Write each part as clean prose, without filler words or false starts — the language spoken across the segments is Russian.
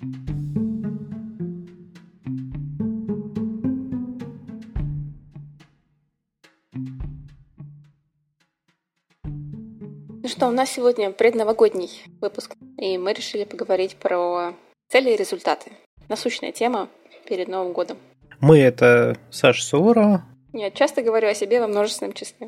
Ну что, у нас сегодня предновогодний выпуск, и мы решили поговорить про цели и результаты. Насущная тема перед Новым годом. Мы — это Саша Суворова. Я часто говорю о себе во множественном числе.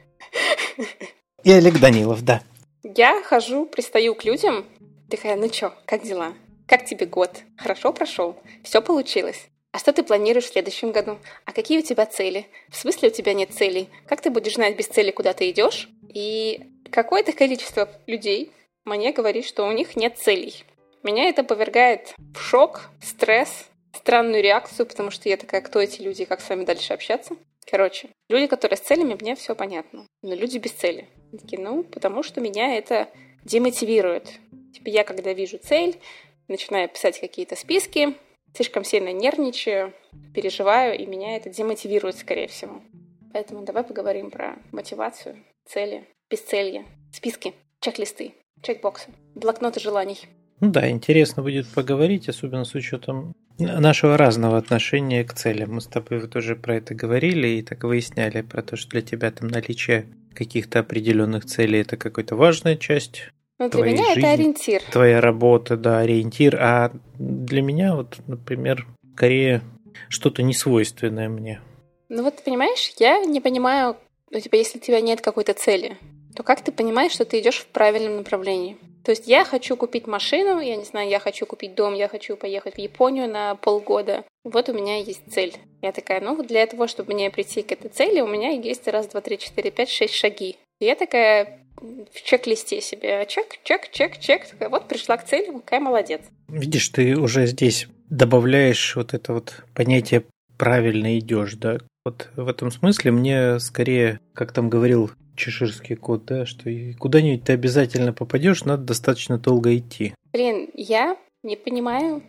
И Олег Данилов, да. Я хожу, пристаю к людям, такая: ну чё, как дела? Как тебе год? Хорошо прошел? Все получилось? А что ты планируешь в следующем году? А какие у тебя цели? В смысле у тебя нет целей? Как ты будешь знать без цели, куда ты идешь? И какое-то количество людей мне говорит, что у них нет целей. Меня это повергает в шок, стресс, странную реакцию, потому что я такая: кто эти люди, как с вами дальше общаться? Короче, люди, которые с целями, мне все понятно. Но люди без цели. Они такие: потому что меня это демотивирует. Типа я, когда вижу цель, начинаю писать какие-то списки, слишком сильно нервничаю, переживаю, и меня это демотивирует, скорее всего. Поэтому давай поговорим про мотивацию, цели, бесцелье, списки, чек-листы, чекбоксы, блокноты желаний. Ну да, интересно будет поговорить, особенно с учетом нашего разного отношения к целям. Мы с тобой вот уже про это говорили и так выясняли про то, что для тебя там наличие каких-то определенных целей — это какая-то важная часть. Ну, для меня жизни, это ориентир. Твоя работа, да, ориентир. А для меня, вот, например, скорее что-то несвойственное мне. Ну вот, понимаешь, я не понимаю, если у тебя нет какой-то цели, то как ты понимаешь, что ты идешь в правильном направлении? То есть я хочу купить машину, я не знаю, я хочу купить дом, я хочу поехать в Японию на полгода. Вот у меня есть цель. Я такая: вот для того, чтобы мне прийти к этой цели, у меня есть 1, 2, 3, 4, 5, 6 шаги. И я такая в чек-листе себе: чек. Такая: вот пришла к цели, какая молодец. Видишь, ты уже здесь добавляешь вот это вот понятие «правильно идешь», да? Вот в этом смысле мне скорее, как там говорил чеширский кот, да, что куда-нибудь ты обязательно попадешь, надо достаточно долго идти. Блин, я не понимаю,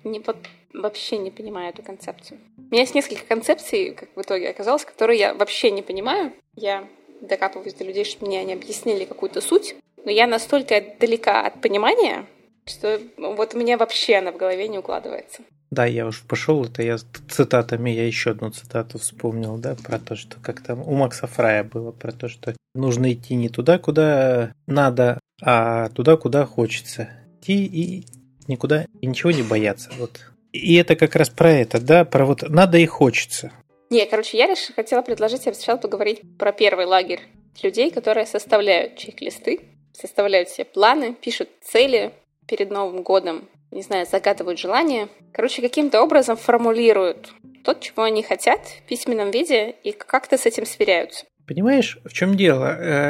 вообще не понимаю эту концепцию. У меня есть несколько концепций, как в итоге оказалось, которые я вообще не понимаю. Я докапываюсь до людей, чтобы мне они объяснили какую-то суть, но я настолько далека от понимания, что вот у меня вообще она в голове не укладывается. Да, я уж пошел, это я цитатами, я еще одну цитату вспомнил, да, про то, что как там у Макса Фрая было, про то, что нужно идти не туда, куда надо, а туда, куда хочется. Идти и никуда, и ничего не бояться. Вот. И это как раз про это, да, про вот надо и хочется. Не, короче, я хотела предложить тебе сначала поговорить про первый лагерь людей, которые составляют чек-листы, составляют себе планы, пишут цели перед Новым годом, не знаю, загадывают желания. Короче, каким-то образом формулируют то, чего они хотят в письменном виде, и как-то с этим сверяются. Понимаешь, в чем дело?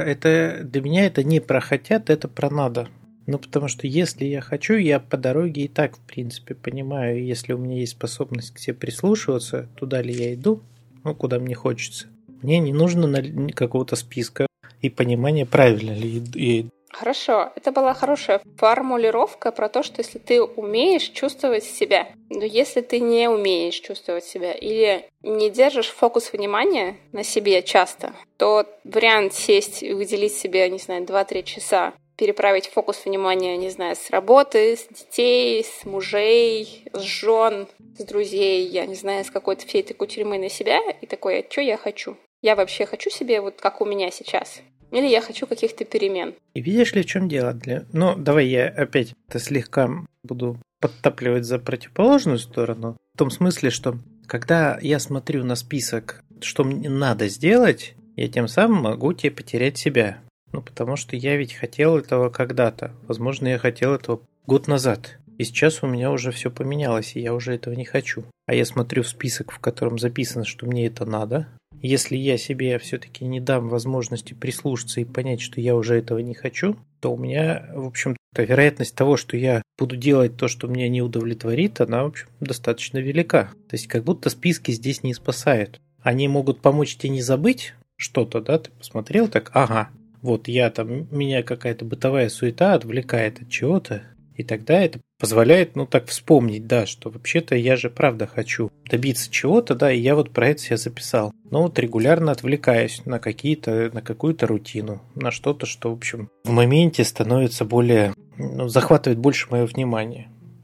Это для меня это не про хотят, это про надо. Ну, потому что если я хочу, я по дороге и так, в принципе, понимаю, если у меня есть способность к себе прислушиваться, туда ли я иду, ну, куда мне хочется. Мне не нужно какого-то списка и понимания, правильно ли я иду. Хорошо, это была хорошая формулировка про то, что если ты умеешь чувствовать себя, но если ты не умеешь чувствовать себя или не держишь фокус внимания на себе часто, то вариант сесть и выделить себе, не знаю, 2-3 часа, переправить фокус внимания, не знаю, с работы, с детей, с мужей, с жен, с друзей, я не знаю, с какой-то всей этой кутерьмы на себя, и такое: что я хочу? Я вообще хочу себе вот как у меня сейчас? Или я хочу каких-то перемен? И видишь ли, в чем дело? Ну, давай я опять слегка буду подтапливать за противоположную сторону. В том смысле, что когда я смотрю на список, что мне надо сделать, я тем самым могу тебе потерять себя. Ну, потому что я ведь хотел этого когда-то. Возможно, я хотел этого год назад. И сейчас у меня уже все поменялось, и я уже этого не хочу. А я смотрю в список, в котором записано, что мне это надо. Если я себе все-таки не дам возможности прислушаться и понять, что я уже этого не хочу, то у меня, в общем-то, вероятность того, что я буду делать то, что меня не удовлетворит, она, в общем, достаточно велика. То есть как будто списки здесь не спасают. Они могут помочь тебе не забыть что-то, да, ты посмотрел так: ага, вот я там, меня какая-то бытовая суета отвлекает от чего-то, и тогда это позволяет, ну, так вспомнить, да, что вообще-то я же правда хочу добиться чего-то, да, и я вот про это себе записал. Но вот регулярно отвлекаюсь на какую-то рутину, на что-то, что, в общем, в моменте становится более, захватывает больше мое внимание.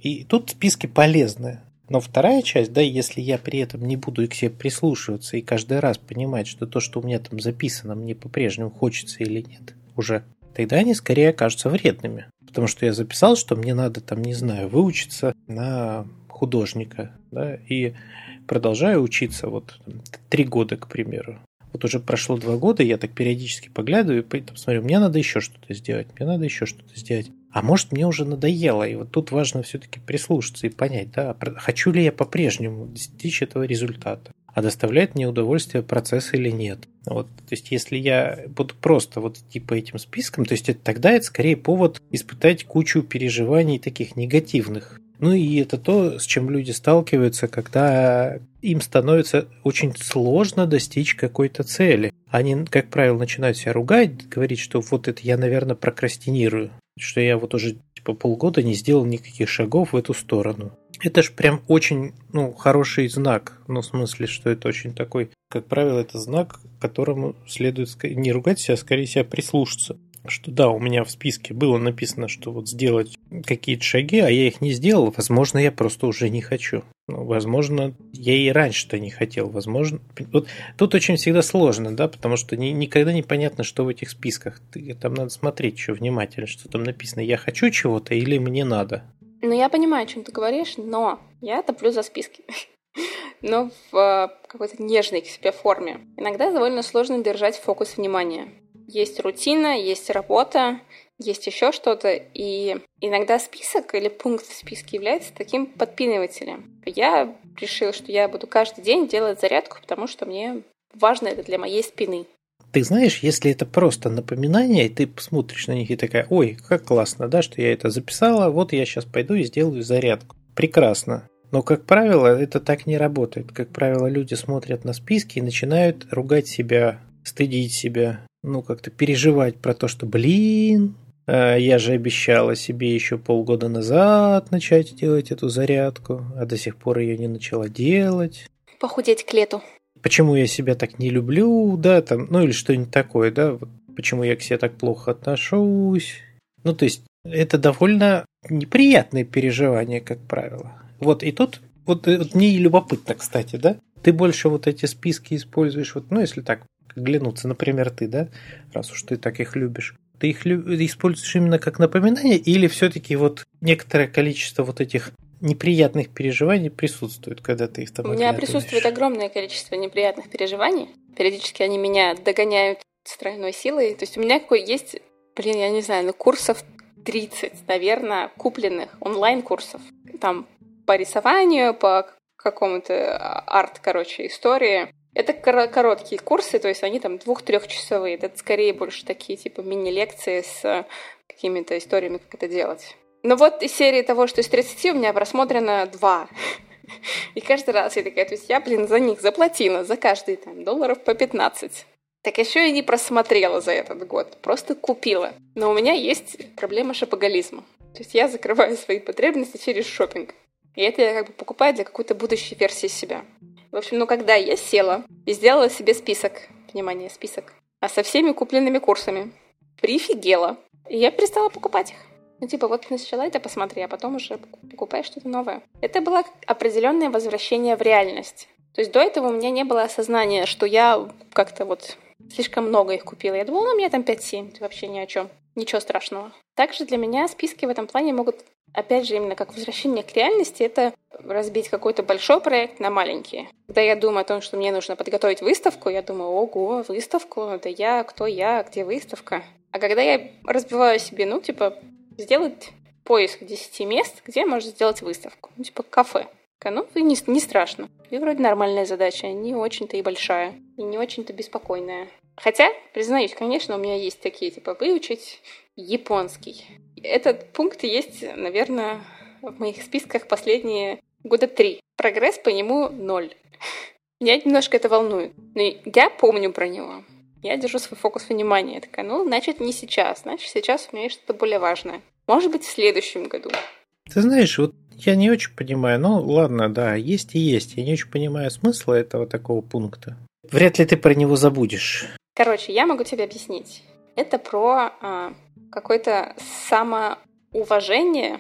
И тут списки полезны. Но вторая часть, да, если я при этом не буду к себе прислушиваться и каждый раз понимать, что то, что у меня там записано, мне по-прежнему хочется или нет уже, тогда они скорее окажутся вредными. Потому что я записал, что мне надо там, не знаю, выучиться на художника, да, и продолжаю учиться вот 3 года, к примеру. Вот уже прошло 2 года, я так периодически поглядываю и там смотрю, мне надо еще что-то сделать, мне надо еще что-то сделать. А может, мне уже надоело, и вот тут важно все-таки прислушаться и понять, да, хочу ли я по-прежнему достичь этого результата, а доставляет мне удовольствие процесс или нет. Вот, то есть, если я буду просто вот идти по этим спискам, то есть, тогда это скорее повод испытать кучу переживаний таких негативных. Ну и это то, с чем люди сталкиваются, когда им становится очень сложно достичь какой-то цели. Они, как правило, начинают себя ругать, говорить, что вот это я, наверное, прокрастинирую, что я вот уже полгода не сделал никаких шагов в эту сторону. Это ж прям очень хороший знак, в смысле, что это очень такой, как правило, это знак, которому следует не ругать себя, а скорее себя прислушаться. Что да, у меня в списке было написано, что вот сделать какие-то шаги, а я их не сделал. Возможно, я просто уже не хочу. Возможно, я и раньше-то не хотел. Возможно, вот тут очень всегда сложно, да, потому что никогда не понятно, что в этих списках. Там надо смотреть еще внимательно, что там написано. Я хочу чего-то или мне надо. Я понимаю, о чем ты говоришь, но я топлю за списки. Но в какой-то нежной к себе форме. Иногда довольно сложно держать фокус внимания. Есть рутина, есть работа, есть еще что-то, и иногда список или пункт в списке является таким подпинывателем. Я решила, что я буду каждый день делать зарядку, потому что мне важно это для моей спины. Ты знаешь, если это просто напоминание, и ты посмотришь на них и такая, ой, как классно, да, что я это записала, вот я сейчас пойду и сделаю зарядку. Прекрасно. Но, как правило, это так не работает. Как правило, люди смотрят на списки и начинают ругать себя, стыдить себя, как-то переживать про то, что, я же обещала себе еще полгода назад начать делать эту зарядку, а до сих пор ее не начала делать. Похудеть к лету. Почему я себя так не люблю, да, там, или что-нибудь такое, да, вот, почему я к себе так плохо отношусь. То есть, это довольно неприятные переживания, как правило. Вот, и тут, вот мне и любопытно, кстати, да, ты больше вот эти списки используешь, вот, если так глянуться, например, ты, да, раз уж ты так их любишь, ты их используешь именно как напоминание или все-таки вот некоторое количество вот этих неприятных переживаний присутствует, когда ты их там оглядываешь? У меня присутствует огромное количество неприятных переживаний. Периодически они меня догоняют с тройной силой. То есть у меня есть, я не знаю, курсов 30, наверное, купленных онлайн-курсов. Там по рисованию, по какому-то истории. Это короткие курсы, то есть они там 2-3-часовые. Это скорее больше такие типа мини-лекции с какими-то историями, как это делать. Но вот из серии того, что из 30 у меня просмотрено 2. И каждый раз я такая, то есть я, за них заплатила, за каждый там долларов по 15. Так еще и не просмотрела за этот год, просто купила. Но у меня есть проблема шопоголизма. То есть я закрываю свои потребности через шопинг. И это я покупаю для какой-то будущей версии себя. В общем, когда я села и сделала себе список, внимание, список, со всеми купленными курсами, прифигела, и я перестала покупать их. Вот сначала это посмотри, а потом уже покупай что-то новое. Это было определенное возвращение в реальность. То есть до этого у меня не было осознания, что я как-то слишком много их купила. Я думала, у меня там 5-7, это вообще ни о чем. Ничего страшного. Также для меня списки в этом плане могут, опять же, именно как возвращение к реальности, это разбить какой-то большой проект на маленькие. Когда я думаю о том, что мне нужно подготовить выставку, я думаю, ого, выставку, да кто я, где выставка? А когда я разбиваю себе, сделать поиск 10 мест, где можно сделать выставку. Кафе. И не страшно. И вроде нормальная задача, не очень-то и большая, и не очень-то беспокойная. Хотя, признаюсь, конечно, у меня есть такие, выучить японский. Этот пункт есть, наверное, в моих списках последние 3 года. Прогресс по нему 0. Меня немножко это волнует. Но я помню про него. Я держу свой фокус внимания. Я такая, значит, не сейчас. Значит, сейчас у меня есть что-то более важное. Может быть, в следующем году. Ты знаешь, я не очень понимаю. Ладно, да, есть и есть. Я не очень понимаю смысла этого такого пункта. Вряд ли ты про него забудешь. Короче, я могу тебе объяснить. Это про какое-то самоуважение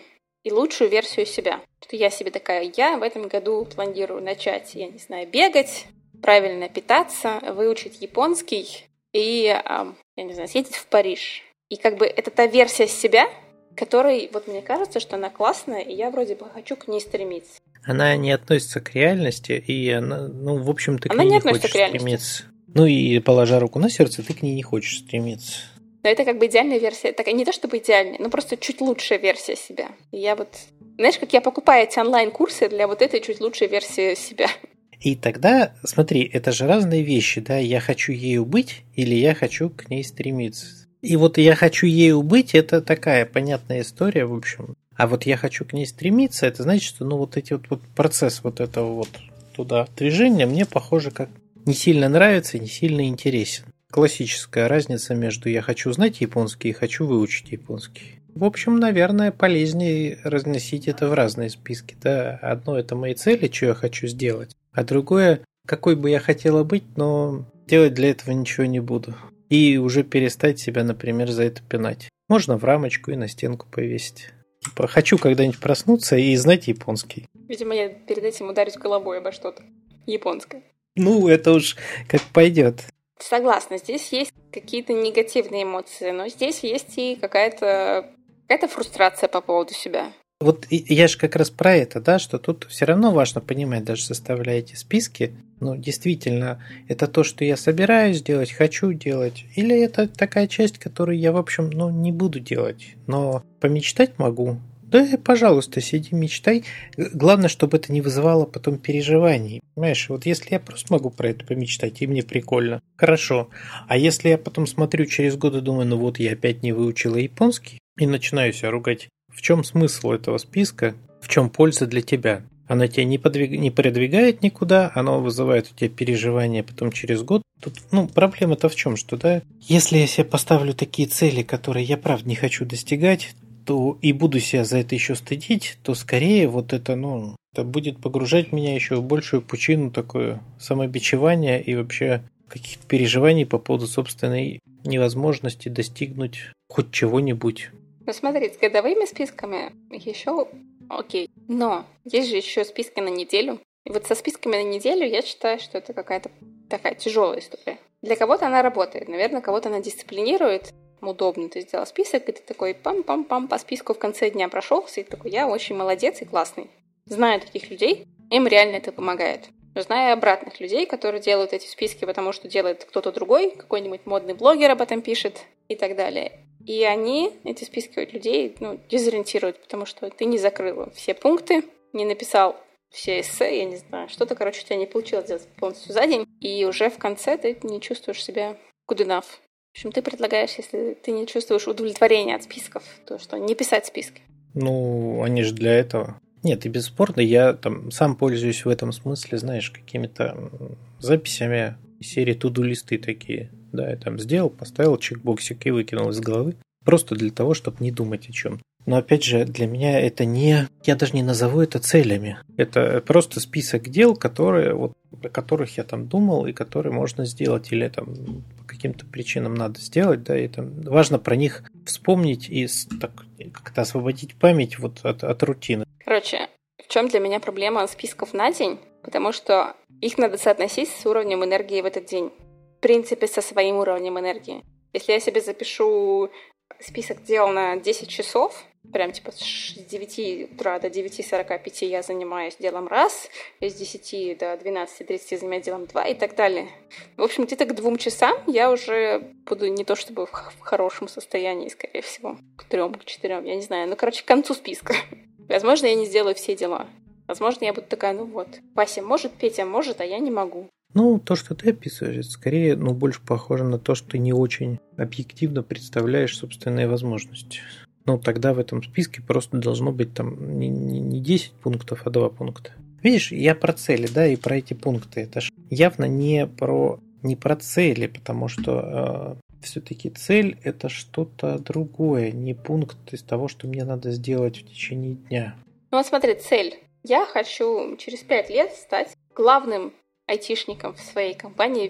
и лучшую версию себя. Что я себе такая, я в этом году планирую начать, я не знаю, бегать, правильно питаться, выучить японский и, я не знаю, съездить в Париж. И как бы это та версия себя, которой, вот мне кажется, что она классная, и я вроде бы хочу к ней стремиться. Она не относится к реальности, и она, ну, в общем, ты к Она ней не не относится хочешь к реальности. стремиться. Ну и положа руку на сердце, ты к ней не хочешь стремиться. Но это как бы идеальная версия. Так, не то чтобы идеальная, но просто чуть лучшая версия себя. И я вот... Знаешь, как я покупаю эти онлайн-курсы для вот этой чуть лучшей версии себя. И тогда, смотри, это же разные вещи, да, я хочу ею быть или я хочу к ней стремиться. И вот я хочу ею быть, это такая понятная история, в общем. А вот я хочу к ней стремиться, это значит, что ну вот эти вот процесс вот этого вот туда движения мне, похоже, как не сильно нравится и не сильно интересен. Классическая разница между я хочу знать японский и хочу выучить японский. В общем, наверное, полезнее разносить это в разные списки. Да? Одно это мои цели, что я хочу сделать, а другое, какой бы я хотела быть, но делать для этого ничего не буду. И уже перестать себя, например, за это пинать. Можно в рамочку и на стенку повесить. Типа, хочу когда-нибудь проснуться и знать японский. Видимо, я перед этим ударюсь головой обо что-то японское. Ну, это уж как пойдет. Согласна, здесь есть какие-то негативные эмоции, но здесь есть и какая-то фрустрация по поводу себя. Вот я же как раз про это, да, что тут все равно важно понимать, даже составляя эти списки, ну, действительно, это то, что я собираюсь делать, хочу делать, или это такая часть, которую я, в общем, ну, не буду делать, но помечтать могу. Да, пожалуйста, сиди, мечтай. Главное, чтобы это не вызывало потом переживаний. Понимаешь, вот если я просто могу про это помечтать, и мне прикольно, хорошо. А если я потом смотрю через год и думаю, ну вот я опять не выучила японский, и начинаю себя ругать, в чем смысл этого списка, в чем польза для тебя? Она тебя не продвигает никуда, она вызывает у тебя переживания потом через год. Тут, ну, проблема-то в чем, что, да, если я себе поставлю такие цели, которые я, правда, не хочу достигать, то и буду себя за это еще стыдить, то скорее вот это, ну, это будет погружать меня еще в большую пучину такое самобичевания и вообще каких-то переживаний по поводу собственной невозможности достигнуть хоть чего-нибудь. Ну смотри, с годовыми списками еще окей. Но есть же еще списки на неделю. И вот со списками на неделю я считаю, что это какая-то такая тяжелая история. Для кого-то она работает. Наверное, кого-то она дисциплинирует. Удобно. Ты сделал список, и ты такой пам-пам-пам по списку в конце дня прошелся, и такой, я очень молодец и классный. Знаю таких людей, им реально это помогает. Но знаю обратных людей, которые делают эти списки, потому что делает кто-то другой, какой-нибудь модный блогер об этом пишет и так далее. И они, эти списки людей, дезориентируют, потому что ты не закрыл все пункты, не написал все эссе, я не знаю, что-то, короче, у тебя не получилось сделать полностью за день, и уже в конце ты не чувствуешь себя good enough. В общем, ты предлагаешь, если ты не чувствуешь удовлетворения от списков, то что не писать списки. Ну, они же для этого. Нет, и бесспорно, я там сам пользуюсь в этом смысле, знаешь, какими-то записями серии туду-листы такие. Да, я там сделал, поставил чекбоксик и выкинул из головы. Просто для того, чтобы не думать о чем. Но опять же, для меня это не... Я даже не назову это целями. Это просто список дел, которые, вот, о которых я там думал и которые можно сделать или там по каким-то причинам надо сделать, да, и там важно про них вспомнить и так, как-то освободить память вот от рутины. Короче, в чем для меня проблема списков на день? Потому что их надо соотносить с уровнем энергии в этот день. В принципе, со своим уровнем энергии. Если я себе запишу список дел на 10 часов, прям типа с 9 утра до 9:45 я занимаюсь делом раз, с 10 до 12:30 занимаюсь делом 2 и так далее. В общем, где-то к 2 часам я уже буду не то чтобы в хорошем состоянии, скорее всего, к 3, к 4, я не знаю. Ну, короче, к концу списка. Возможно, я не сделаю все дела. Возможно, я буду такая, ну вот, Вася может, Петя может, а я не могу. Ну, то, что ты описываешь, скорее, больше похоже на то, что ты не очень объективно представляешь собственные возможности. Ну, тогда в этом списке просто должно быть там не 10 пунктов, а 2 пункта. Видишь, я про цели, да, и про эти пункты. Это ж явно не про цели, потому что все-таки цель – это что-то другое, не пункт из того, что мне надо сделать в течение дня. Ну, вот смотри, цель. Я хочу через 5 лет стать главным айтишником в своей компании,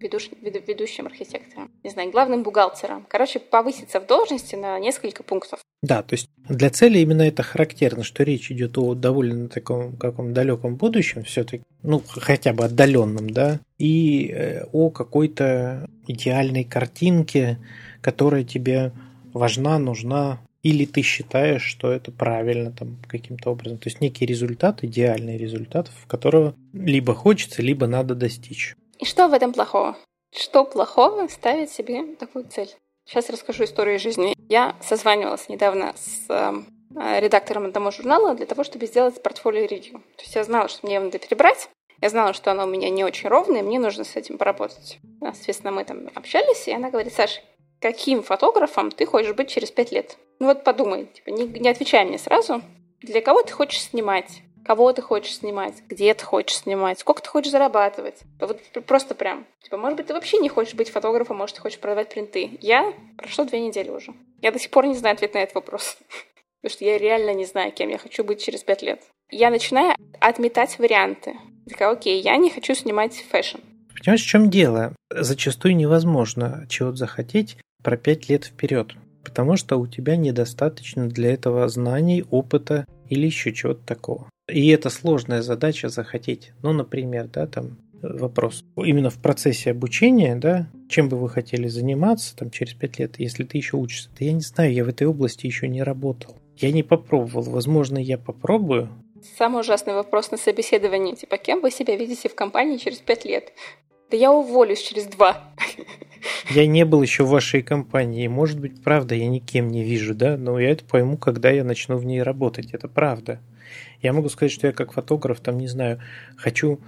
ведущим архитектором, не знаю, главным бухгалтером. Короче, повыситься в должности на несколько пунктов. Да, то есть для цели именно это характерно, что речь идет о довольно таком каком далеком будущем, все-таки, ну, хотя бы отдаленном, да, и о какой-то идеальной картинке, которая тебе важна, нужна, или ты считаешь, что это правильно там каким-то образом. То есть некий результат, идеальный результат, которого либо хочется, либо надо достичь. И что в этом плохого? Что плохого ставить себе такую цель? Сейчас расскажу историю жизни. Я созванивалась недавно с редактором одного журнала для того, чтобы сделать портфолио-ревью. То есть я знала, что мне его надо перебрать, я знала, что оно у меня не очень ровное, и мне нужно с этим поработать. Соответственно, мы там общались, и она говорит: Саша, каким фотографом ты хочешь быть через 5 лет? Ну вот подумай, типа, не отвечай мне сразу. Для кого ты хочешь снимать? Кого ты хочешь снимать, где ты хочешь снимать, сколько ты хочешь зарабатывать. Вот просто прям. Типа, может быть, ты вообще не хочешь быть фотографом, может, ты хочешь продавать принты. Прошло 2 недели уже. Я до сих пор не знаю ответ на этот вопрос. Потому что я реально не знаю, кем я хочу быть через 5 лет. Я начинаю отметать варианты. Такая: окей, я не хочу снимать фэшн. Понимаешь, в чем дело? Зачастую невозможно чего-то захотеть про 5 лет вперед. Потому что у тебя недостаточно для этого знаний, опыта или еще чего-то такого. И это сложная задача захотеть. Ну, например, да, там вопрос. Именно в процессе обучения, да, чем бы вы хотели заниматься там через 5 лет, если ты еще учишься? Да я не знаю, я в этой области еще не работал. Я не попробовал. Возможно, я попробую. Самый ужасный вопрос на собеседовании. Типа, кем вы себя видите в компании через 5 лет? Да я уволюсь через 2. Я не был еще в вашей компании. Может быть, правда, я никем не вижу, да, но я это пойму, когда я начну в ней работать. Это правда. Я могу сказать, что я как фотограф, там, не знаю, хочу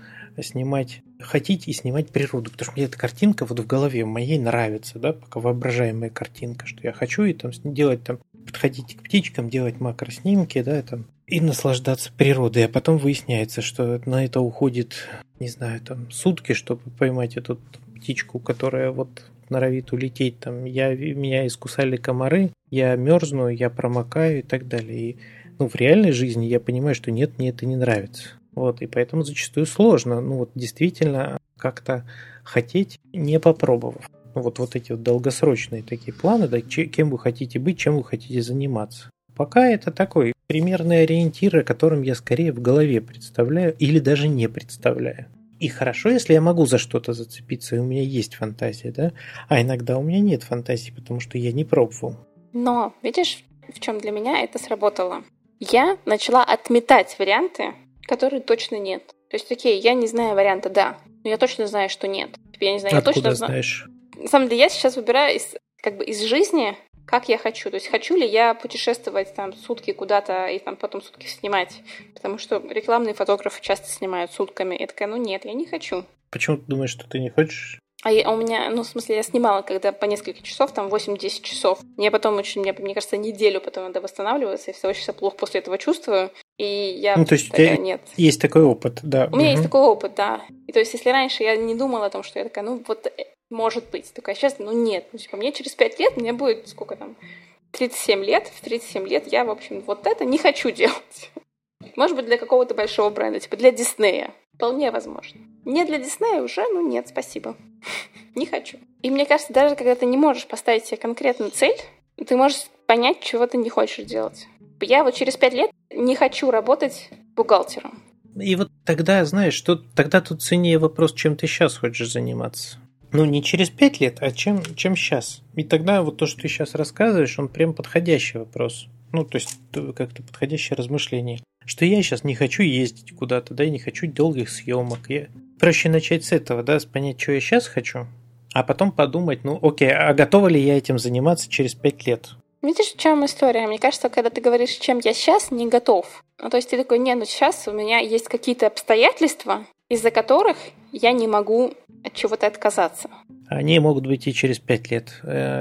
хотеть и снимать природу, потому что мне эта картинка вот в голове моей нравится, да, пока воображаемая картинка, что я хочу и там делать там, подходить к птичкам, делать макроснимки, да, там, и наслаждаться природой, а потом выясняется, что на это уходит, не знаю, там, сутки, чтобы поймать эту птичку, которая вот норовит улететь, там, меня искусали комары, я мерзну, я промокаю и так далее, и в реальной жизни я понимаю, что нет, мне это не нравится. Вот, и поэтому зачастую сложно, действительно как-то хотеть, не попробовав. Вот эти вот долгосрочные такие планы, да, кем вы хотите быть, чем вы хотите заниматься. Пока это такой примерный ориентир, о котором я скорее в голове представляю или даже не представляю. И хорошо, если я могу за что-то зацепиться, и у меня есть фантазия, да, а иногда у меня нет фантазии, потому что я не пробовал. Но, видишь, в чем для меня это сработало? Я начала отметать варианты, которые точно нет. То есть, окей, я не знаю варианта «да», но я точно знаю, что нет. Я не знаю, Откуда я точно знаешь? На самом деле, я сейчас выбираю из жизни, как я хочу. То есть, хочу ли я путешествовать там сутки куда-то и там потом сутки снимать. Потому что рекламные фотографы часто снимают сутками. Я такая: нет, я не хочу. Почему ты думаешь, что ты не хочешь? А у меня, в смысле, я снимала, когда по несколько часов, там 8-10 часов. Мне потом мне кажется, неделю потом надо восстанавливаться. Я все очень плохо после этого чувствую. И я то есть такая: у тебя нет. Есть такой опыт, да. У меня есть такой опыт, да. И то есть, если раньше я не думала о том, что я такая, может быть. Такая: сейчас, нет. Мне через 5 лет, мне будет, сколько там, 37 лет. В 37 лет я, в общем, вот это не хочу делать. Может быть, для какого-то большого бренда, типа для Диснея. Вполне возможно. Не для Диснея уже, нет, спасибо. Не хочу. И мне кажется, даже когда ты не можешь поставить себе конкретную цель, ты можешь понять, чего ты не хочешь делать. Я вот через 5 лет не хочу работать бухгалтером. И вот тогда, знаешь, тогда тут ценнее вопрос, чем ты сейчас хочешь заниматься. Не через 5 лет, а чем сейчас. И тогда вот то, что ты сейчас рассказываешь, он прям подходящий вопрос. То есть как-то подходящее размышление. Что я сейчас не хочу ездить куда-то, да, и не хочу долгих съемок. Проще начать с этого, да, понять, что я сейчас хочу, а потом подумать, окей, а готова ли я этим заниматься через 5 лет? Видишь, в чем история? Мне кажется, когда ты говоришь, чем я сейчас не готов, то есть ты такой: сейчас у меня есть какие-то обстоятельства, из-за которых я не могу от чего-то отказаться. Они могут быть и через 5 лет.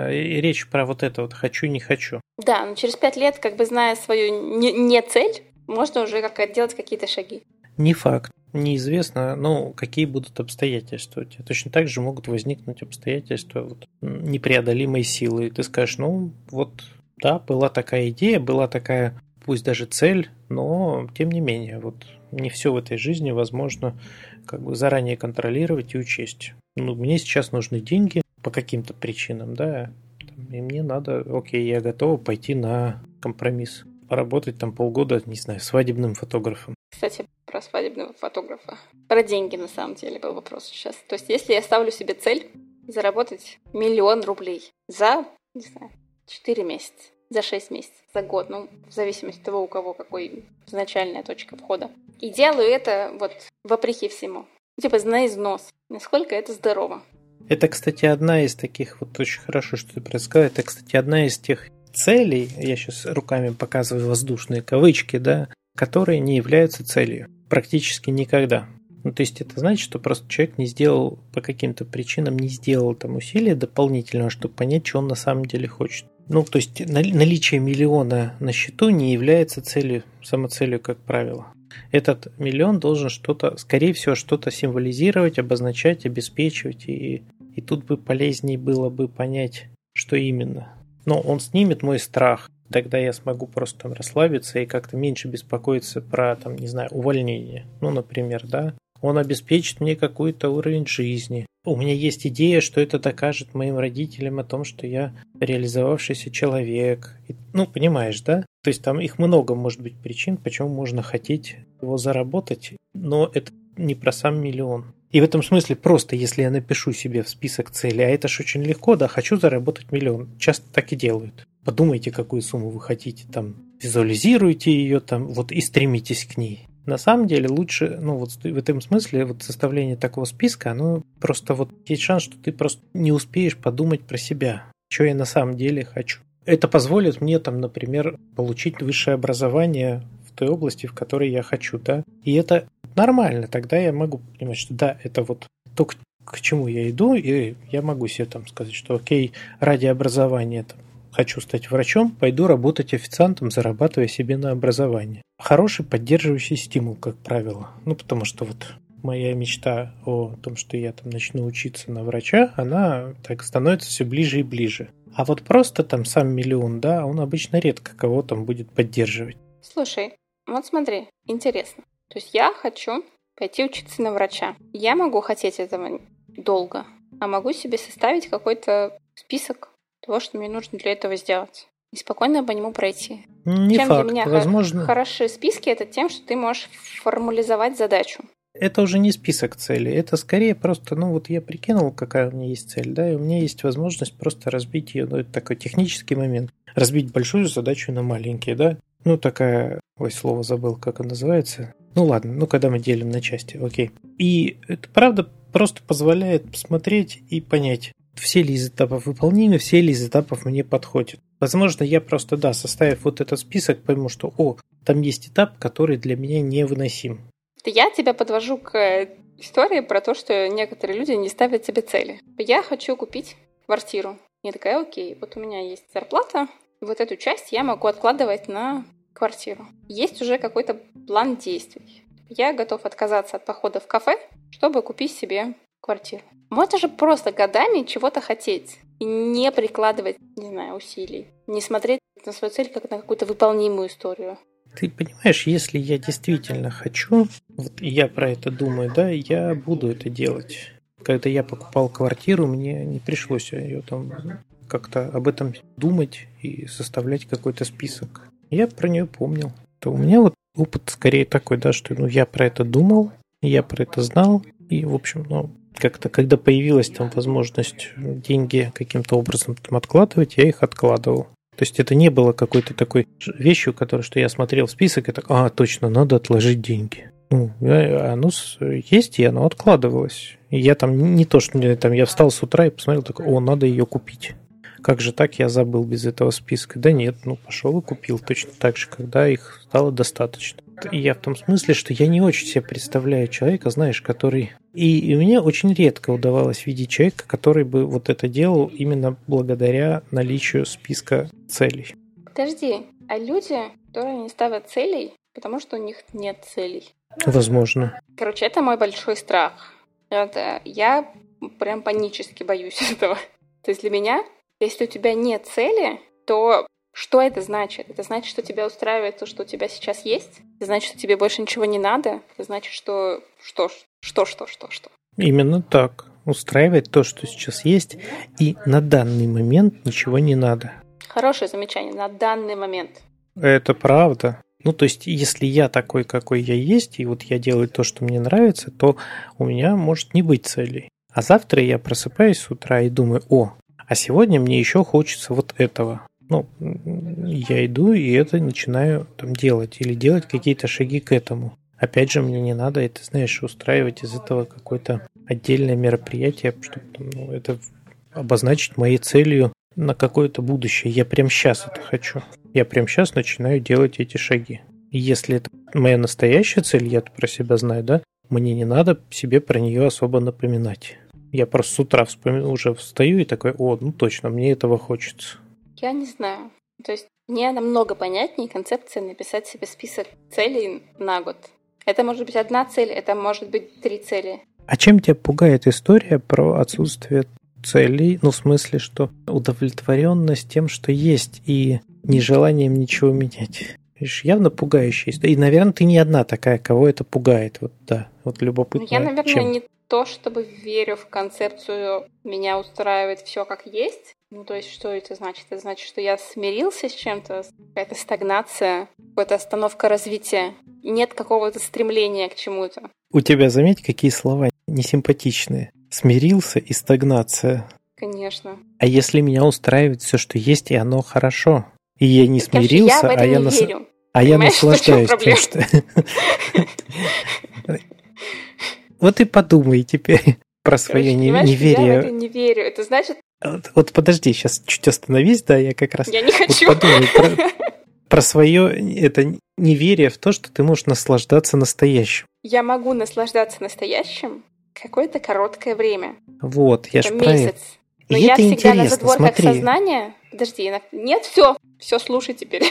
И речь про вот это вот «хочу, не хочу». Да, но через 5 лет, зная свою не цель, можно уже делать какие-то шаги. Не факт. Неизвестно, какие будут обстоятельства у тебя. Точно так же могут возникнуть обстоятельства непреодолимой силы. И ты скажешь: да, была такая идея, была такая, пусть даже цель, но тем не менее, не все в этой жизни возможно заранее контролировать и учесть. Мне сейчас нужны деньги по каким-то причинам, да, и мне надо, окей, я готова пойти на компромисс. Поработать там полгода, не знаю, свадебным фотографом. Кстати, про свадебного фотографа. Про деньги, на самом деле, был вопрос сейчас. То есть, если я ставлю себе цель заработать 1 000 000 рублей за, не знаю, 4 месяца, за 6 месяцев, за год, ну, в зависимости от того, у кого какой изначальная точка входа. И делаю это вот вопреки всему. Типа на износ. Насколько это здорово. Это, кстати, одна из таких, вот очень хорошо, что ты предсказал, это, кстати, одна из тех целей, я сейчас руками показываю воздушные кавычки, да, которые не являются целью. Практически никогда. Ну, то есть это значит, что просто человек не сделал, по каким-то причинам не сделал там усилия дополнительного, чтобы понять, что он на самом деле хочет. Ну, то есть наличие 1 000 000 на счету не является целью, самоцелью, как правило. Этот 1 000 000 должен что-то, скорее всего, что-то символизировать, обозначать, обеспечивать. И тут бы полезнее было бы понять, что именно. Но он снимет мой страх. Тогда я смогу просто там расслабиться и как-то меньше беспокоиться про, там, не знаю, увольнение. Ну, например, да. Он обеспечит мне какой-то уровень жизни. У меня есть идея, что это докажет моим родителям о том, что я реализовавшийся человек. Ну, понимаешь, да? То есть там их много может быть причин, почему можно хотеть его заработать, но это не про сам 1 000 000. И в этом смысле просто, если я напишу себе в список целей, а это ж очень легко, да, хочу заработать 1 000 000. Часто так и делают. Подумайте, какую сумму вы хотите, там, визуализируйте ее, там, вот и стремитесь к ней. На самом деле лучше, ну вот в этом смысле вот составление такого списка, оно просто вот есть шанс, что ты просто не успеешь подумать про себя, что я на самом деле хочу. Это позволит мне там, например, получить высшее образование в той области, в которой я хочу, да, и это нормально, тогда я могу понимать, что да, это вот то, к чему я иду, и я могу себе там сказать, что окей, ради образования там, хочу стать врачом, пойду работать официантом, зарабатывая себе на образование. Хороший поддерживающий стимул, как правило. Ну, потому что вот моя мечта о том, что я там начну учиться на врача, она так становится все ближе и ближе. А вот просто там сам 1 000 000, да, он обычно редко кого там будет поддерживать. Слушай, вот смотри, интересно. То есть я хочу пойти учиться на врача. Я могу хотеть этого долго, а могу себе составить какой-то список того, что мне нужно для этого сделать. И спокойно по нему пройти. Не Чем факт, для меня возможно. хорошие списки, это тем, что ты можешь формализовать задачу. Это уже не список целей, это скорее просто, ну вот я прикинул, какая у меня есть цель, да, и у меня есть возможность просто разбить ее, ну это такой технический момент, разбить большую задачу на маленькие, да, ну такая, ой, слово забыл, как оно называется, ну ладно, ну когда мы делим на части, окей. И это правда просто позволяет посмотреть и понять, все ли из этапов выполнимы, все ли из этапов мне подходят. Возможно, я просто, да, составив вот этот список, пойму, что, там есть этап, который для меня невыносим. Я тебя подвожу к истории про то, что некоторые люди не ставят себе цели. Я хочу купить квартиру. Я такая, окей, вот у меня есть зарплата, вот эту часть я могу откладывать на квартиру. Есть уже какой-то план действий. Я готов отказаться от похода в кафе, чтобы купить себе квартиру. Можно же просто годами чего-то хотеть и не прикладывать, не знаю, усилий. Не смотреть на свою цель как на какую-то выполнимую историю. Ты понимаешь, если я действительно хочу, вот я про это думаю, да, я буду это делать. Когда я покупал квартиру, мне не пришлось ее там как-то об этом думать и составлять какой-то список. Я про нее помнил. То у меня вот опыт скорее такой, да, что я про это думал, я про это знал, и, в общем, как-то, когда появилась там возможность деньги каким-то образом там откладывать, я их откладывал. То есть это не было какой-то такой вещью, что я смотрел в список и так, точно, надо отложить деньги. Оно есть, и оно откладывалось. И я там не то, что там я встал с утра и посмотрел, такой, надо ее купить. Как же так, я забыл без этого списка? Да нет, пошел и купил точно так же, когда их стало достаточно. И я в том смысле, что я не очень себе представляю человека, знаешь, который... И мне очень редко удавалось видеть человека, который бы вот это делал именно благодаря наличию списка целей. Подожди, а люди, которые не ставят целей, потому что у них нет целей? Возможно. Короче, это мой большой страх. Я прям панически боюсь этого. То есть для меня, если у тебя нет цели, то что это значит? Это значит, что тебя устраивает то, что у тебя сейчас есть? Это значит, что тебе больше ничего не надо? Это значит, что? Именно так. Устраивает то, что сейчас есть, и на данный момент ничего не надо. Хорошее замечание. На данный момент. Это правда. Ну, то есть, если я такой, какой я есть, и вот я делаю то, что мне нравится, то у меня может не быть целей. А завтра я просыпаюсь с утра и думаю, а сегодня мне еще хочется вот этого. Ну, я иду и это начинаю там делать или делать какие-то шаги к этому. Опять же, мне не надо это, знаешь, устраивать из этого какое-то отдельное мероприятие, чтобы это обозначить моей целью на какое-то будущее. Я прямо сейчас это хочу. Я прямо сейчас начинаю делать эти шаги. И если это моя настоящая цель, я про себя знаю, да, мне не надо себе про нее особо напоминать. Я просто с утра уже встаю и такой, точно, мне этого хочется. Я не знаю. То есть мне намного понятнее концепция написать себе список целей на год. Это может быть одна цель, это может быть 3 цели. А чем тебя пугает история про отсутствие целей? Ну, в смысле, что удовлетворенность тем, что есть, и нежеланием ничего менять. Видишь, явно пугающая история. И, наверное, ты не одна такая, кого это пугает. Вот да, вот любопытно. Я, наверное, не то, чтобы верю в концепцию «меня устраивает все как есть». Ну, то есть, что это значит? Это значит, что я смирился с чем-то, какая-то стагнация, какая-то остановка развития. Нет какого-то стремления к чему-то. У тебя, заметь, какие слова несимпатичные. Смирился и стагнация. Конечно. А если меня устраивает все, что есть, и оно хорошо? И я не смирился, я в это не верю. Я наслаждаюсь тем, что... Вот и подумай теперь про свое неверие. Я в это не верю. Это значит... Вот подожди, сейчас чуть остановись, да, я как раз... Я не хочу. Вот подумай про свое это неверие в то, что ты можешь наслаждаться настоящим. Я могу наслаждаться настоящим какое-то короткое время. Вот, я же про это. Но и я это всегда на интересно, задворках смотри. сознания... Подожди, нет, все, слушай теперь.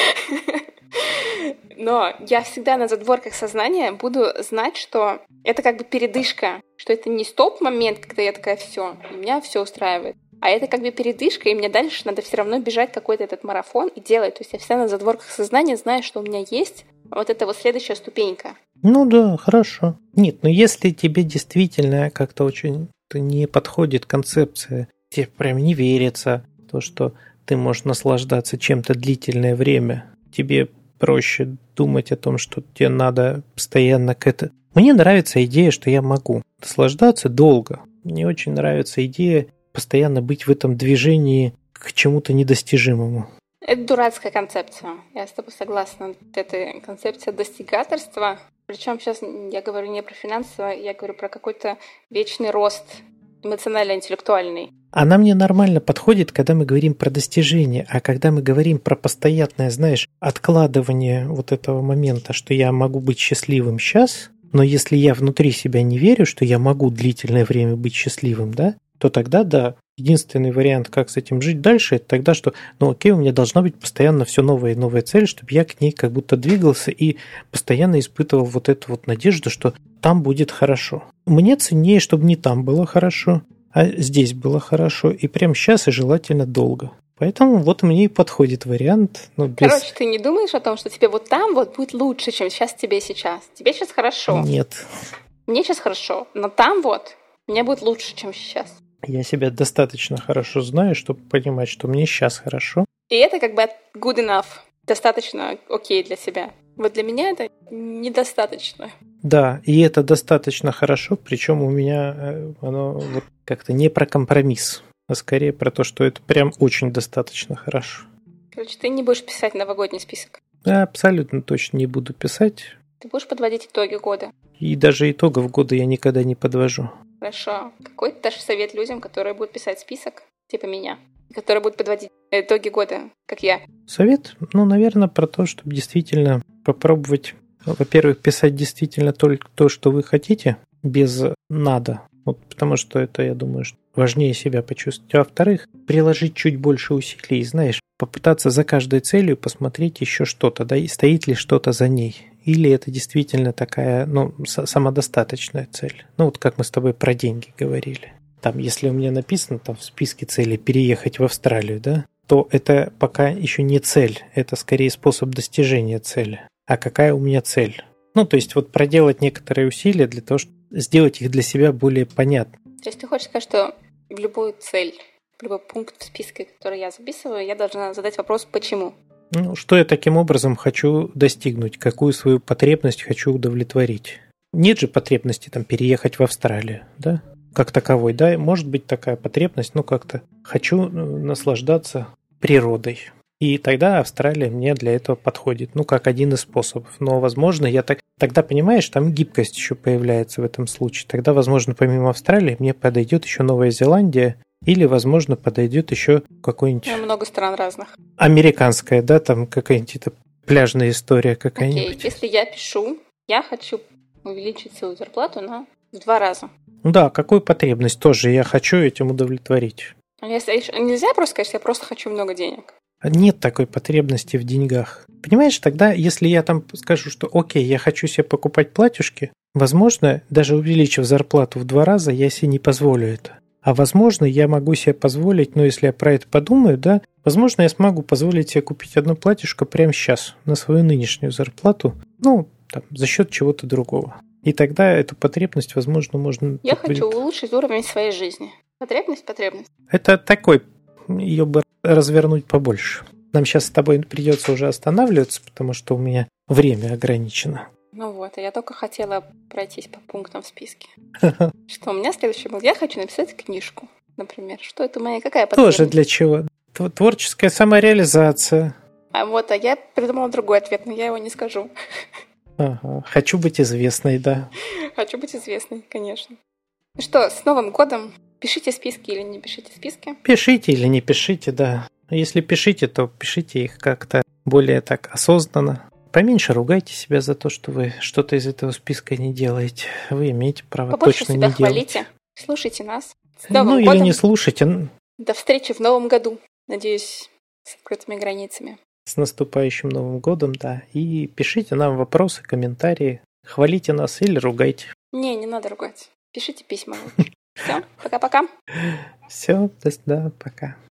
Но я всегда на задворках сознания буду знать, что это как бы передышка, что это не стоп-момент, когда я такая, все, и меня все устраивает. А это как бы передышка, и мне дальше надо все равно бежать какой-то этот марафон и делать. То есть я всегда на задворках сознания знаю, что у меня есть вот эта вот следующая ступенька. Ну да, хорошо. Нет, но если тебе действительно как-то очень не подходит концепция, тебе прям не верится то, что ты можешь наслаждаться чем-то длительное время, тебе проще думать о том, что тебе надо постоянно к этому. Мне нравится идея, что я могу наслаждаться долго. Мне очень нравится идея постоянно быть в этом движении к чему-то недостижимому. Это дурацкая концепция. Я с тобой согласна. Это концепция достигаторства. Причем сейчас я говорю не про финансовое, я говорю про какой-то вечный рост эмоционально-интеллектуальный. Она мне нормально подходит, когда мы говорим про достижение, а когда мы говорим про постоянное, знаешь, откладывание вот этого момента, что я могу быть счастливым сейчас, но если я внутри себя не верю, что я могу длительное время быть счастливым, да, то тогда, да, единственный вариант, как с этим жить дальше, это тогда, что, окей, у меня должна быть постоянно все новая и новая цель, чтобы я к ней как будто двигался и постоянно испытывал вот эту вот надежду, что там будет хорошо. Мне ценнее, чтобы не там было хорошо, а здесь было хорошо, и прямо сейчас, и желательно долго. Поэтому вот мне и подходит вариант. Короче, ты не думаешь о том, что тебе вот там вот будет лучше, чем тебе сейчас? Тебе сейчас хорошо. Нет. Мне сейчас хорошо, но там вот мне будет лучше, чем сейчас. Я себя достаточно хорошо знаю, чтобы понимать, что мне сейчас хорошо. И это как бы good enough, достаточно окей для себя. Вот для меня это недостаточно. Да, и это достаточно хорошо, причем у меня оно вот как-то не про компромисс, а скорее про то, что это прям очень достаточно хорошо. Короче, ты не будешь писать новогодний список? Я абсолютно точно не буду писать. Ты будешь подводить итоги года? И даже итогов года я никогда не подвожу. Хорошо. Какой ты дашь совет людям, которые будут писать список, типа меня, которые будут подводить итоги года, как я? Совет? Наверное, про то, чтобы действительно попробовать, во-первых, писать действительно только то, что вы хотите, без «надо». Вот потому что это, я думаю, что важнее себя почувствовать. А во-вторых, приложить чуть больше усилий, знаешь, попытаться за каждой целью посмотреть еще что-то, да, и стоит ли что-то за ней. Или это действительно такая, самодостаточная цель. Вот как мы с тобой про деньги говорили. Там, если у меня написано там в списке целей переехать в Австралию, да, то это пока еще не цель, это скорее способ достижения цели. А какая у меня цель? То есть вот проделать некоторые усилия для того, чтобы сделать их для себя более понятными. То есть ты хочешь сказать, что в любую цель, в любой пункт в списке, который я записываю, я должна задать вопрос «почему?». Ну, что я таким образом хочу достигнуть? Какую свою потребность хочу удовлетворить? Нет же потребности там переехать в Австралию, да? Как таковой, да? Может быть такая потребность, но как-то хочу наслаждаться природой. И тогда Австралия мне для этого подходит, ну, как один из способов. Но, возможно, тогда, понимаешь, там гибкость еще появляется в этом случае. Тогда, возможно, помимо Австралии мне подойдет еще Новая Зеландия или, возможно, подойдет еще какой-нибудь... Много стран разных. Американская, да, там какая-нибудь пляжная история какая-нибудь. Окей, если я пишу, я хочу увеличить свою зарплату в 2 раза. Ну да, какую потребность тоже я хочу этим удовлетворить. Нельзя просто сказать, что я просто хочу много денег. Нет такой потребности в деньгах. Понимаешь, тогда, если я там скажу, что окей, я хочу себе покупать платьюшки, возможно, даже увеличив зарплату в 2 раза, я себе не позволю это. А возможно, я могу себе позволить, но если я про это подумаю, да, возможно, я смогу позволить себе купить одно платьишко прямо сейчас на свою нынешнюю зарплату, ну, там, за счет чего-то другого. И тогда эту потребность, возможно, можно... Я хочу улучшить уровень своей жизни. Потребность. Это такой, ее бы развернуть побольше. Нам сейчас с тобой придется уже останавливаться, потому что у меня время ограничено. Ну вот, а я только хотела пройтись по пунктам в списке. Что у меня следующий был? Я хочу написать книжку, например. Что это моя? Какая потребность? Тоже для чего? Творческая самореализация. А я придумала другой ответ, но я его не скажу. Ага. Хочу быть известной, да. Хочу быть известной, конечно. Ну что, с Новым годом! Пишите списки или не пишите списки. Пишите или не пишите, да. Если пишите, то пишите их как-то более так осознанно. Поменьше ругайте себя за то, что вы что-то из этого списка не делаете. Вы имеете право Побольше точно себя не хвалите. делать. Слушайте нас. С Новым Ну годом. или не слушайте. До встречи в Новом году. Надеюсь, с открытыми границами. С наступающим Новым годом, да. И пишите нам вопросы, комментарии. Хвалите нас или ругайте. Не надо ругать. Пишите письма. Все, пока-пока. Все, да, пока.